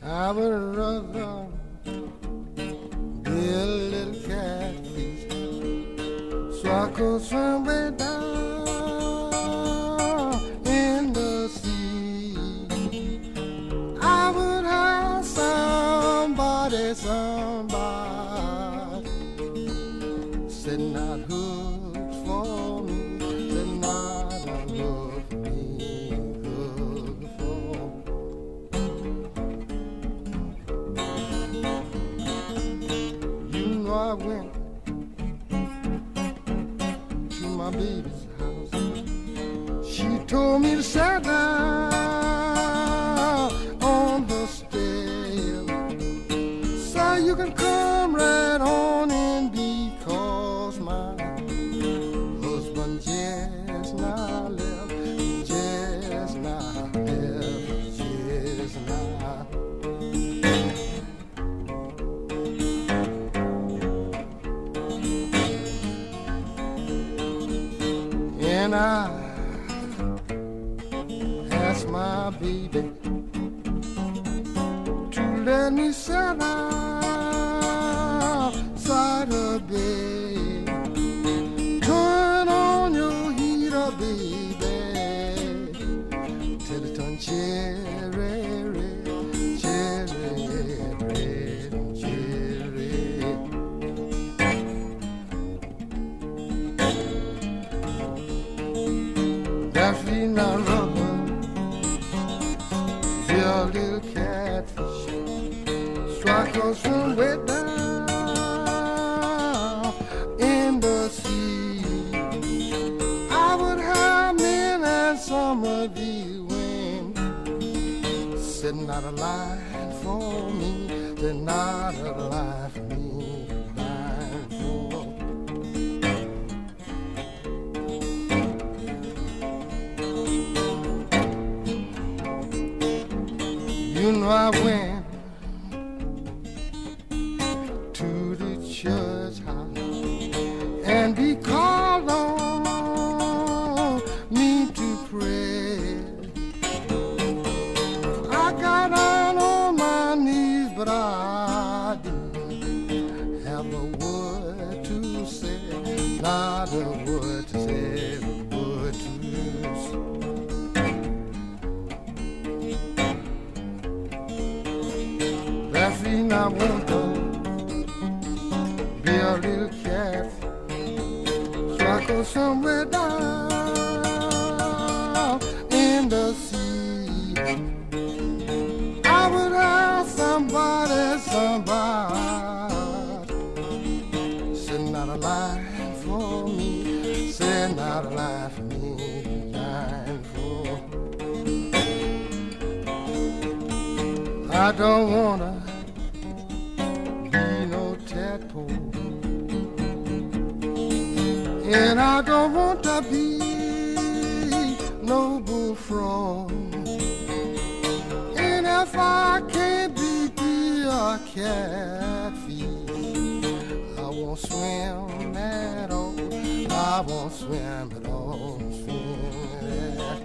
I would rather be a little catfish so I could swim way down in the sea. I would have somebody setting out hooks for me, setting out a hook for me, hook for me. You know I went to my baby's house. She told me to sit down on the stairs so you can come right on in, because my husband just now left, just now left, just now. And I asked my baby to let me sit outside her bed. Turn on your heater, baby, till it turns cherry red, cherry red, cherry. That's the not rubber, your little catfish, so I can swim way down in the sea. I would have men and some of these women setting out a line for me, setting out a line for me, line for me. You know I went to the church house and he called on me to pray. I got on my knees, but I didn't have a word to say, not a word to say, a word to say. That's the reason I want to be a little cat, so I go somewhere down in the sea. I would have somebody setting out a line for me, setting out a line for me, line for me. I don't wanna be no tadpole, and I don't want to be no bullfrog. And if I can't be a catfish, I won't swim at all, I won't swim at all, swim at all.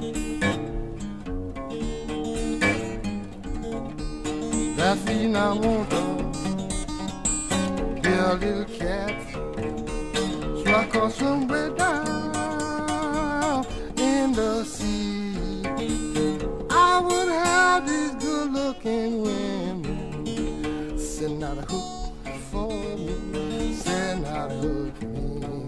That's the reason I want to be a little catfish, so I can swim way down in the sea. I would have these good-looking women setting out a hook for me, setting out a hook for me.